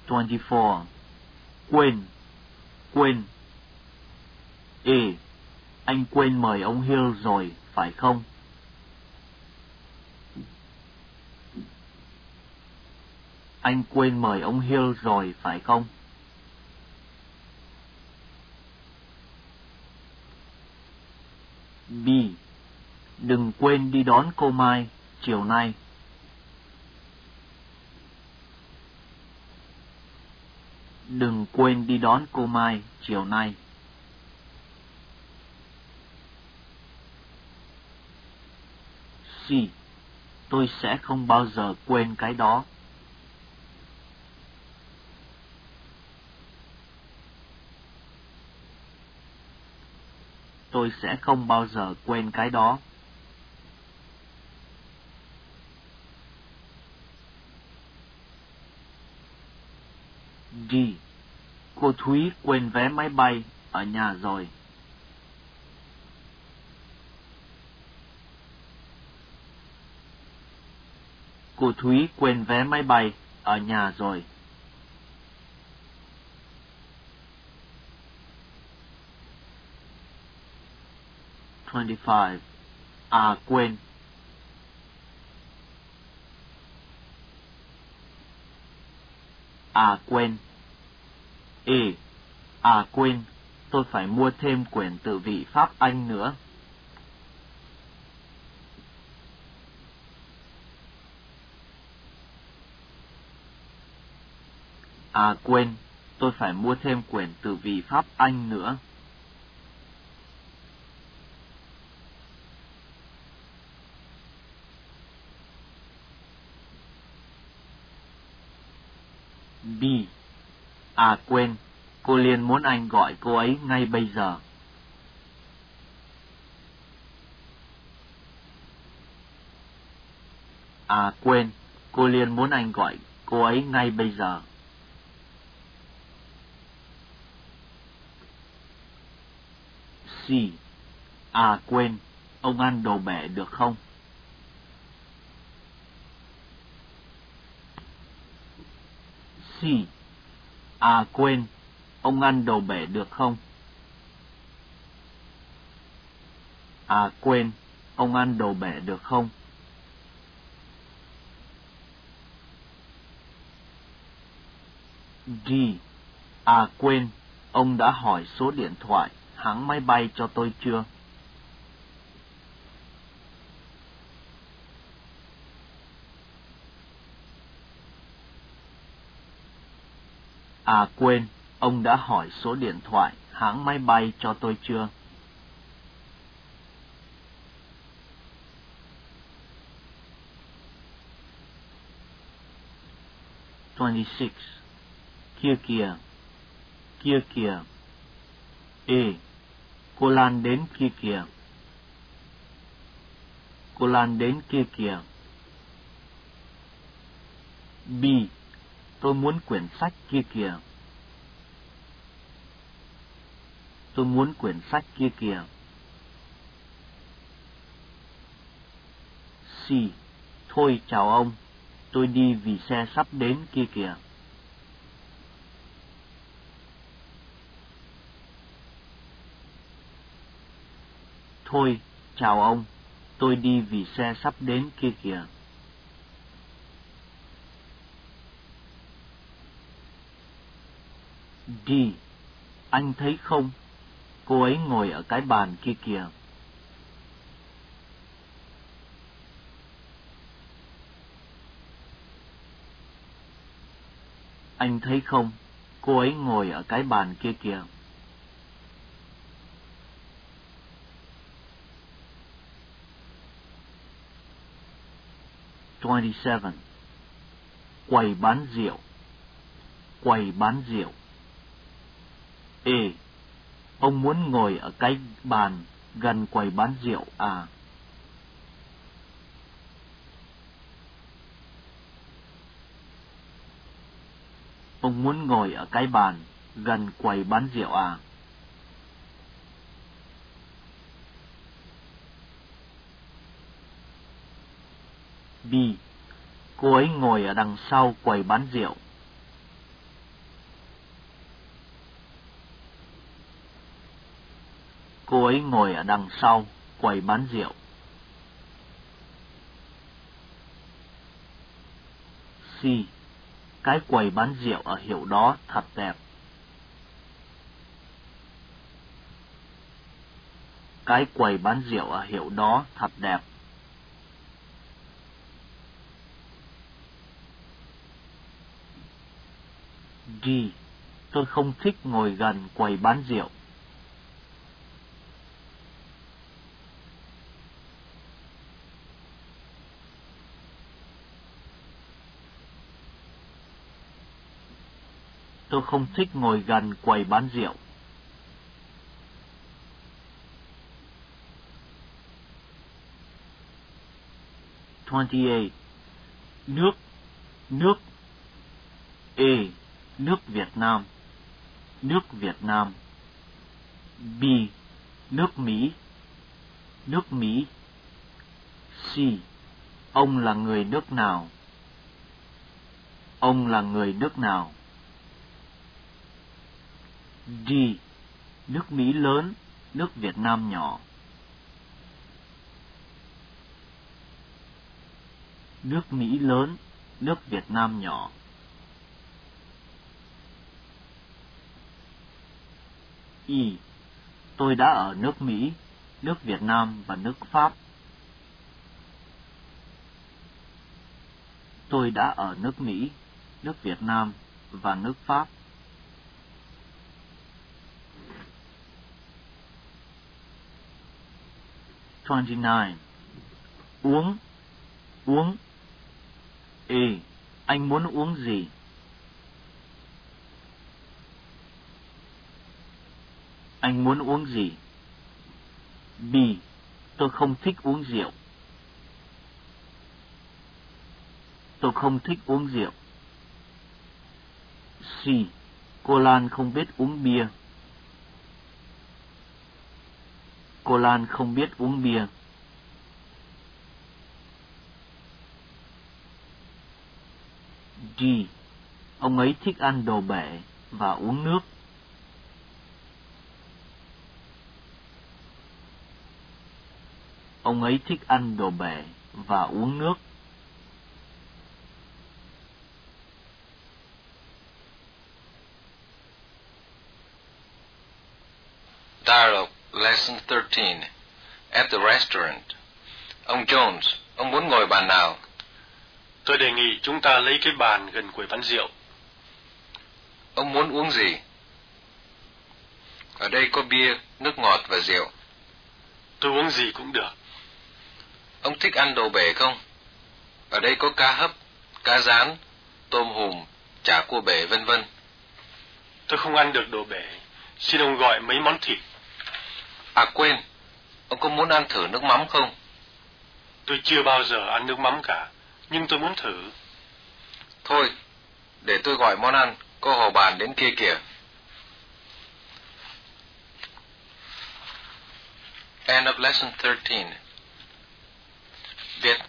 24. Quên, quên. A. Anh quên mời ông Hill rồi, phải không? Anh quên mời ông Hill rồi, phải không? B. Đừng quên đi đón cô Mai, chiều nay. Đừng quên đi đón cô Mai, chiều nay. C. Tôi sẽ không bao giờ quên cái đó. Tôi sẽ không bao giờ quên cái đó. D. Cô Thúy quên vé máy bay ở nhà rồi. Cô Thúy quên vé máy bay ở nhà rồi. (25) À quên. À quên. A. À quên, tôi phải mua thêm quyển tự vị Pháp Anh nữa. À quên, tôi phải mua thêm quyển tự vị Pháp Anh nữa. B. À quên, cô Liên muốn anh gọi cô ấy ngay bây giờ. À quên, cô Liên muốn anh gọi cô ấy ngay bây giờ. C. À quên, ông ăn đồ bể được không? C. À quên, ông ăn đồ bể được không? À quên, ông ăn đồ bể được không? D. À quên, ông đã hỏi số điện thoại hãng máy bay cho tôi chưa? À quên, ông đã hỏi số điện thoại hãng máy bay cho tôi chưa? (26) Kia kìa, kia kìa. A. Cô Lan đến kia kìa. Cô Lan đến kia kìa. B. Tôi muốn quyển sách kia kìa. Tôi muốn quyển sách kia kìa. C. Thôi chào ông, tôi đi vì xe sắp đến kia kìa. Thôi chào ông, tôi đi vì xe sắp đến kia kìa. D. Anh thấy không, cô ấy ngồi ở cái bàn kia kìa. Anh thấy không, cô ấy ngồi ở cái bàn kia kìa. (27) Quầy bán rượu. Quầy bán rượu. A. Ông muốn ngồi ở cái bàn gần quầy bán rượu à? Ông muốn ngồi ở cái bàn gần quầy bán rượu à? B. Cô ấy ngồi ở đằng sau quầy bán rượu. Cô ấy ngồi ở đằng sau, quầy bán rượu. C. Cái quầy bán rượu ở hiệu đó thật đẹp. Cái quầy bán rượu ở hiệu đó thật đẹp. D. Tôi không thích ngồi gần quầy bán rượu. Tôi không thích ngồi gần quầy bán rượu. Nước, nước. A. Nước Việt Nam. Nước Việt Nam. B. Nước Mỹ. Nước Mỹ. C. Ông là người nước nào? Ông là người nước nào? D. Nước Mỹ lớn, nước Việt Nam nhỏ. Nước Mỹ lớn, nước Việt Nam nhỏ. E. Tôi đã ở nước Mỹ, nước Việt Nam và nước Pháp. Tôi đã ở nước Mỹ, nước Việt Nam và nước Pháp. Uống, uống. A. Anh muốn uống gì? Anh muốn uống gì? B. Tôi không thích uống rượu. Tôi không thích uống rượu. C. Cô Lan không biết uống bia. Cô Lan không biết uống bia. D. Ông ấy thích ăn đồ bể và uống nước. Ông ấy thích ăn đồ bể và uống nước. Dialogue Lesson 13. At the restaurant. Ông Jones, ông muốn ngồi bàn nào? Tôi đề nghị chúng ta lấy cái bàn gần quầy bán rượu. Ông muốn uống gì? Ở đây có bia, nước ngọt và rượu. Tôi uống gì cũng được. Ông thích ăn đồ bể không? Ở đây có cá hấp, cá rán, tôm hùm, chả cua bể vân vân. Tôi không ăn được đồ bể. Xin ông gọi mấy món thịt. À quên, ông có muốn ăn thử nước mắm không? Tôi chưa bao giờ ăn nước mắm cả, nhưng tôi muốn thử. Thôi, để tôi gọi món ăn, có hồ bàn đến kia kìa. End of lesson 13. Viết